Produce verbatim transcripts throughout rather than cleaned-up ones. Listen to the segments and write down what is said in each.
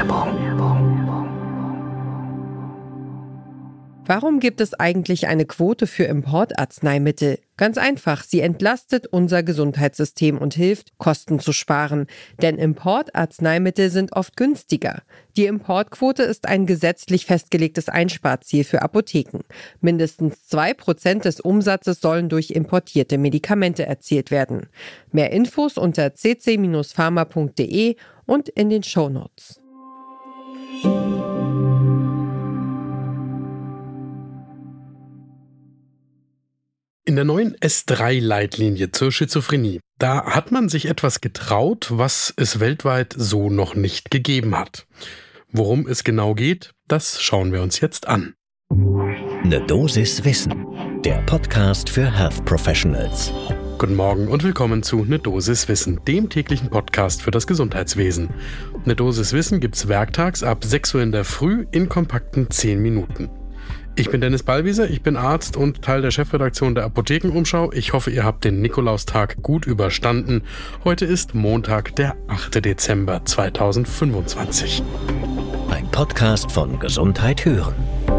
Warum gibt es eigentlich eine Quote für Importarzneimittel? Ganz einfach, sie entlastet unser Gesundheitssystem und hilft, Kosten zu sparen. Denn Importarzneimittel sind oft günstiger. Die Importquote ist ein gesetzlich festgelegtes Einsparziel für Apotheken. Mindestens zwei Prozent des Umsatzes sollen durch importierte Medikamente erzielt werden. Mehr Infos unter c c pharma punkt d e und in den Shownotes. In der neuen S drei Leitlinie zur Schizophrenie, da hat man sich etwas getraut, was es weltweit so noch nicht gegeben hat. Worum es genau geht, das schauen wir uns jetzt an. Eine Dosis Wissen, der Podcast für Health Professionals. Guten Morgen und willkommen zu Ne Dosis Wissen, dem täglichen Podcast für das Gesundheitswesen. Ne Dosis Wissen gibt's werktags ab sechs Uhr in der Früh in kompakten zehn Minuten. Ich bin Dennis Ballwieser, ich bin Arzt und Teil der Chefredaktion der Apothekenumschau. Ich hoffe, ihr habt den Nikolaustag gut überstanden. Heute ist Montag, der achte Dezember zweitausendfünfundzwanzig. Ein Podcast von Gesundheit hören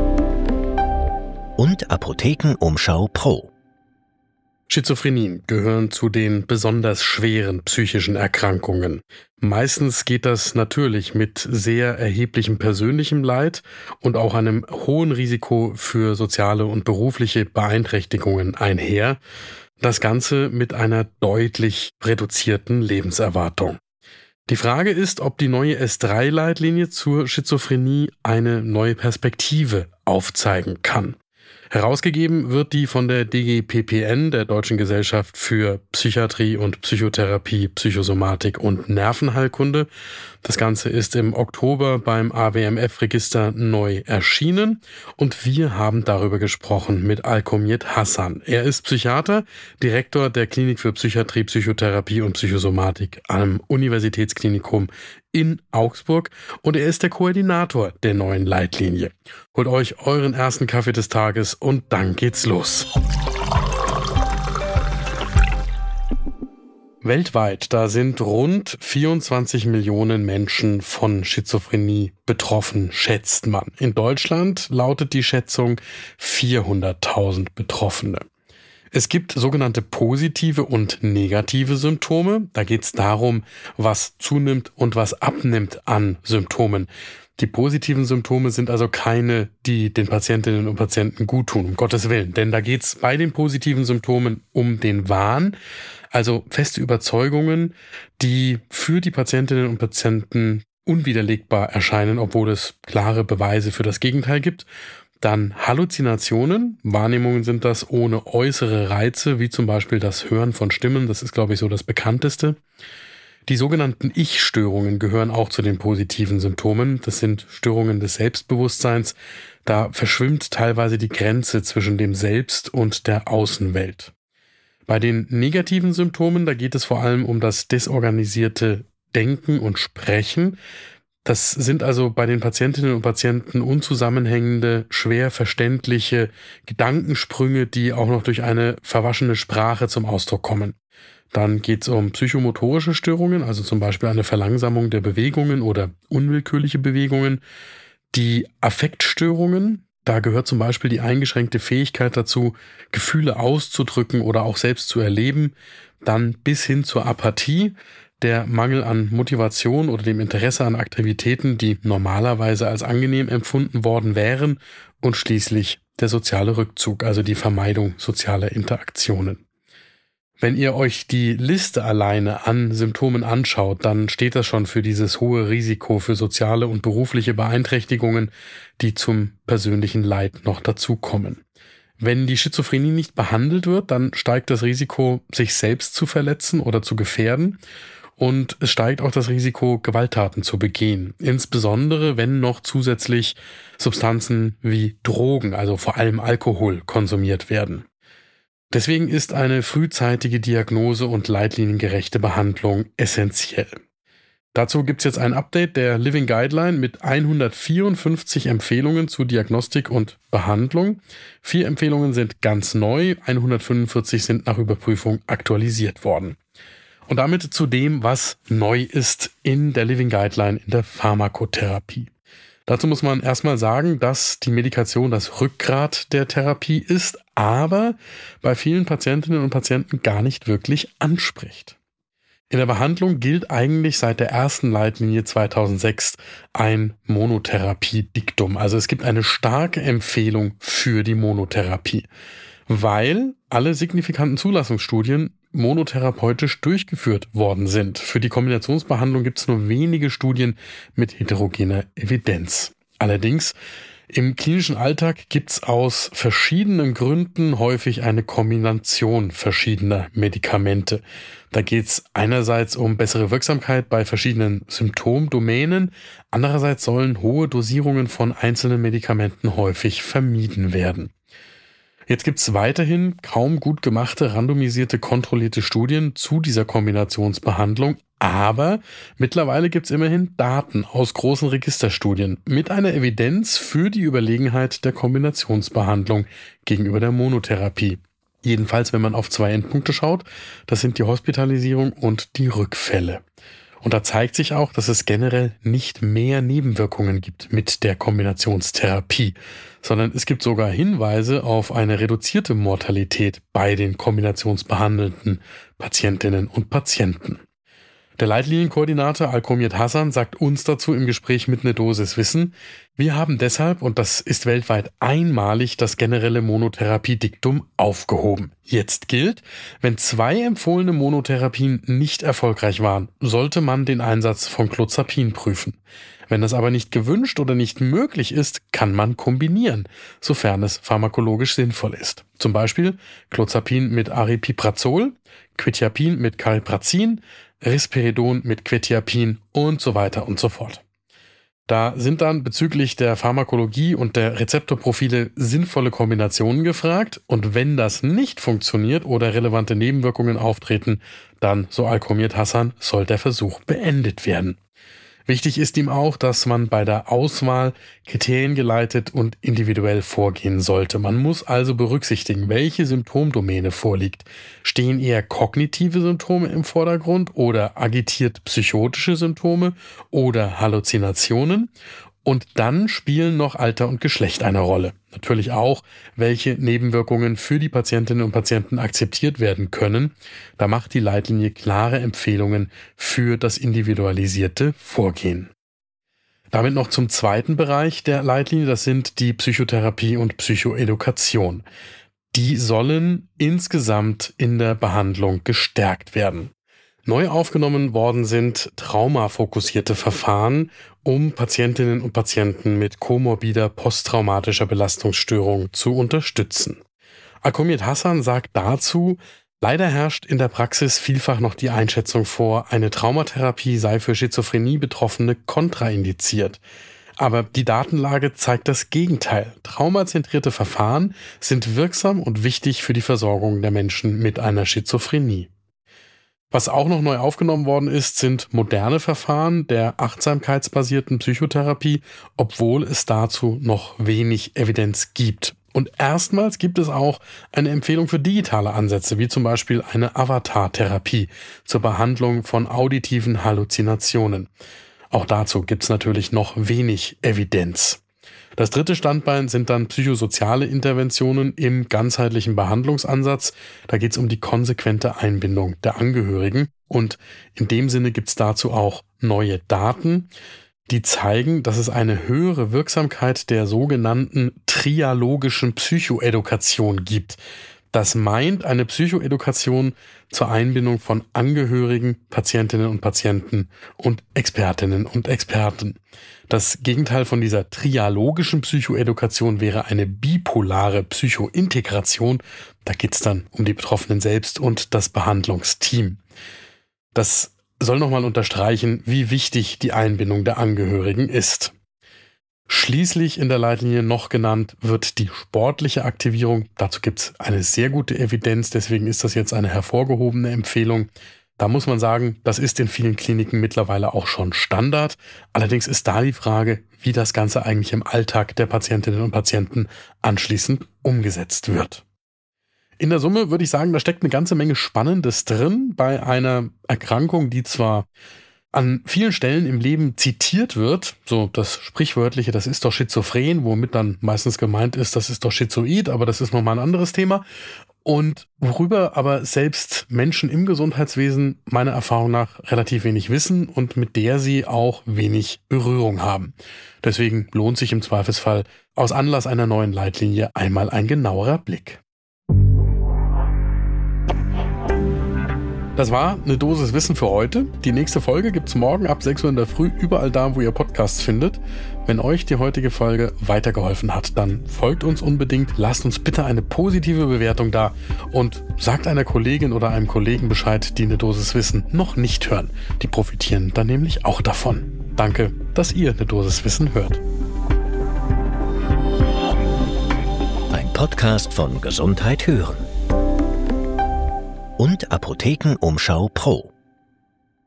und Apothekenumschau Pro. Schizophrenien gehören zu den besonders schweren psychischen Erkrankungen. Meistens geht das natürlich mit sehr erheblichem persönlichem Leid und auch einem hohen Risiko für soziale und berufliche Beeinträchtigungen einher. Das Ganze mit einer deutlich reduzierten Lebenserwartung. Die Frage ist, ob die neue S drei Leitlinie zur Schizophrenie eine neue Perspektive aufzeigen kann. Herausgegeben wird die von der D G P P N, der Deutschen Gesellschaft für Psychiatrie und Psychotherapie, Psychosomatik und Nervenheilkunde. Das Ganze ist im Oktober beim A W M F-Register neu erschienen und wir haben darüber gesprochen mit Alkomiet Hassan. Er ist Psychiater, Direktor der Klinik für Psychiatrie, Psychotherapie und Psychosomatik am Universitätsklinikum in Augsburg und er ist der Koordinator der neuen Leitlinie. Holt euch euren ersten Kaffee des Tages und dann geht's los. Weltweit, da sind rund vierundzwanzig Millionen Menschen von Schizophrenie betroffen, schätzt man. In Deutschland lautet die Schätzung vierhunderttausend Betroffene. Es gibt sogenannte positive und negative Symptome. Da geht es darum, was zunimmt und was abnimmt an Symptomen. Die positiven Symptome sind also keine, die den Patientinnen und Patienten gut tun, um Gottes Willen. Denn da geht es bei den positiven Symptomen um den Wahn, also feste Überzeugungen, die für die Patientinnen und Patienten unwiderlegbar erscheinen, obwohl es klare Beweise für das Gegenteil gibt. Dann Halluzinationen, Wahrnehmungen sind das ohne äußere Reize, wie zum Beispiel das Hören von Stimmen, das ist, glaube ich, so das bekannteste. Die sogenannten Ich-Störungen gehören auch zu den positiven Symptomen. Das sind Störungen des Selbstbewusstseins. Da verschwimmt teilweise die Grenze zwischen dem Selbst und der Außenwelt. Bei den negativen Symptomen, da geht es vor allem um das desorganisierte Denken und Sprechen. Das sind also bei den Patientinnen und Patienten unzusammenhängende, schwer verständliche Gedankensprünge, die auch noch durch eine verwaschene Sprache zum Ausdruck kommen. Dann geht es um psychomotorische Störungen, also zum Beispiel eine Verlangsamung der Bewegungen oder unwillkürliche Bewegungen. Die Affektstörungen, da gehört zum Beispiel die eingeschränkte Fähigkeit dazu, Gefühle auszudrücken oder auch selbst zu erleben. Dann bis hin zur Apathie, der Mangel an Motivation oder dem Interesse an Aktivitäten, die normalerweise als angenehm empfunden worden wären. Und schließlich der soziale Rückzug, also die Vermeidung sozialer Interaktionen. Wenn ihr euch die Liste alleine an Symptomen anschaut, dann steht das schon für dieses hohe Risiko für soziale und berufliche Beeinträchtigungen, die zum persönlichen Leid noch dazukommen. Wenn die Schizophrenie nicht behandelt wird, dann steigt das Risiko, sich selbst zu verletzen oder zu gefährden. Und es steigt auch das Risiko, Gewalttaten zu begehen. Insbesondere, wenn noch zusätzlich Substanzen wie Drogen, also vor allem Alkohol, konsumiert werden. Deswegen ist eine frühzeitige Diagnose und leitliniengerechte Behandlung essentiell. Dazu gibt es jetzt ein Update der Living Guideline mit hundertvierundfünfzig Empfehlungen zu Diagnostik und Behandlung. Vier Empfehlungen sind ganz neu, hundertfünfundvierzig sind nach Überprüfung aktualisiert worden. Und damit zu dem, was neu ist in der Living Guideline in der Pharmakotherapie. Dazu muss man erstmal sagen, dass die Medikation das Rückgrat der Therapie ist, aber bei vielen Patientinnen und Patienten gar nicht wirklich anspricht. In der Behandlung gilt eigentlich seit der ersten Leitlinie zweitausendsechs ein Monotherapie-Diktum. Also es gibt eine starke Empfehlung für die Monotherapie, weil alle signifikanten Zulassungsstudien monotherapeutisch durchgeführt worden sind. Für die Kombinationsbehandlung gibt es nur wenige Studien mit heterogener Evidenz. Allerdings im klinischen Alltag gibt es aus verschiedenen Gründen häufig eine Kombination verschiedener Medikamente. Da geht es einerseits um bessere Wirksamkeit bei verschiedenen Symptomdomänen, andererseits sollen hohe Dosierungen von einzelnen Medikamenten häufig vermieden werden. Jetzt gibt es weiterhin kaum gut gemachte, randomisierte, kontrollierte Studien zu dieser Kombinationsbehandlung, aber mittlerweile gibt es immerhin Daten aus großen Registerstudien mit einer Evidenz für die Überlegenheit der Kombinationsbehandlung gegenüber der Monotherapie. Jedenfalls, wenn man auf zwei Endpunkte schaut, das sind die Hospitalisierung und die Rückfälle. Und da zeigt sich auch, dass es generell nicht mehr Nebenwirkungen gibt mit der Kombinationstherapie, sondern es gibt sogar Hinweise auf eine reduzierte Mortalität bei den kombinationsbehandelten Patientinnen und Patienten. Der Leitlinienkoordinator Alkomiet Hassan sagt uns dazu im Gespräch mit Ne Dosis Wissen: Wir haben deshalb, und das ist weltweit einmalig, das generelle Monotherapie-Diktum aufgehoben. Jetzt gilt, wenn zwei empfohlene Monotherapien nicht erfolgreich waren, sollte man den Einsatz von Clozapin prüfen. Wenn das aber nicht gewünscht oder nicht möglich ist, kann man kombinieren, sofern es pharmakologisch sinnvoll ist. Zum Beispiel Clozapin mit Aripiprazol, Quetiapin mit Cariprazin, Risperidon mit Quetiapin und so weiter und so fort. Da sind dann bezüglich der Pharmakologie und der Rezeptorprofile sinnvolle Kombinationen gefragt, und wenn das nicht funktioniert oder relevante Nebenwirkungen auftreten, dann, so Alkomiet Hassan, soll der Versuch beendet werden. Wichtig ist ihm auch, dass man bei der Auswahl kriteriengeleitet und individuell vorgehen sollte. Man muss also berücksichtigen, welche Symptomdomäne vorliegt. Stehen eher kognitive Symptome im Vordergrund oder agitiert psychotische Symptome oder Halluzinationen? Und dann spielen noch Alter und Geschlecht eine Rolle. Natürlich auch, welche Nebenwirkungen für die Patientinnen und Patienten akzeptiert werden können. Da macht die Leitlinie klare Empfehlungen für das individualisierte Vorgehen. Damit noch zum zweiten Bereich der Leitlinie, das sind die Psychotherapie und Psychoedukation. Die sollen insgesamt in der Behandlung gestärkt werden. Neu aufgenommen worden sind traumafokussierte Verfahren, um Patientinnen und Patienten mit komorbider posttraumatischer Belastungsstörung zu unterstützen. Alkomiet Hassan sagt dazu: Leider herrscht in der Praxis vielfach noch die Einschätzung vor, eine Traumatherapie sei für Schizophrenie-Betroffene kontraindiziert. Aber die Datenlage zeigt das Gegenteil. Traumazentrierte Verfahren sind wirksam und wichtig für die Versorgung der Menschen mit einer Schizophrenie. Was auch noch neu aufgenommen worden ist, sind moderne Verfahren der achtsamkeitsbasierten Psychotherapie, obwohl es dazu noch wenig Evidenz gibt. Und erstmals gibt es auch eine Empfehlung für digitale Ansätze, wie zum Beispiel eine Avatar-Therapie zur Behandlung von auditiven Halluzinationen. Auch dazu gibt es natürlich noch wenig Evidenz. Das dritte Standbein sind dann psychosoziale Interventionen im ganzheitlichen Behandlungsansatz. Da geht es um die konsequente Einbindung der Angehörigen. Und in dem Sinne gibt es dazu auch neue Daten, die zeigen, dass es eine höhere Wirksamkeit der sogenannten trialogischen Psychoedukation gibt. Das meint eine Psychoedukation zur Einbindung von Angehörigen, Patientinnen und Patienten und Expertinnen und Experten. Das Gegenteil von dieser trialogischen Psychoedukation wäre eine bipolare Psychointegration. Da geht es dann um die Betroffenen selbst und das Behandlungsteam. Das soll nochmal unterstreichen, wie wichtig die Einbindung der Angehörigen ist. Schließlich in der Leitlinie noch genannt wird die sportliche Aktivierung. Dazu gibt es eine sehr gute Evidenz, deswegen ist das jetzt eine hervorgehobene Empfehlung. Da muss man sagen, das ist in vielen Kliniken mittlerweile auch schon Standard. Allerdings ist da die Frage, wie das Ganze eigentlich im Alltag der Patientinnen und Patienten anschließend umgesetzt wird. In der Summe würde ich sagen, da steckt eine ganze Menge Spannendes drin bei einer Erkrankung, die zwar an vielen Stellen im Leben zitiert wird, so das Sprichwörtliche, das ist doch schizophren, womit dann meistens gemeint ist, das ist doch schizoid, aber das ist nochmal ein anderes Thema. Und worüber aber selbst Menschen im Gesundheitswesen meiner Erfahrung nach relativ wenig wissen und mit der sie auch wenig Berührung haben. Deswegen lohnt sich im Zweifelsfall aus Anlass einer neuen Leitlinie einmal ein genauerer Blick. Das war eine Dosis Wissen für heute. Die nächste Folge gibt's morgen ab sechs Uhr in der Früh überall da, wo ihr Podcasts findet. Wenn euch die heutige Folge weitergeholfen hat, dann folgt uns unbedingt, lasst uns bitte eine positive Bewertung da und sagt einer Kollegin oder einem Kollegen Bescheid, die eine Dosis Wissen noch nicht hören. Die profitieren dann nämlich auch davon. Danke, dass ihr eine Dosis Wissen hört. Ein Podcast von Gesundheit hören und Apothekenumschau Pro.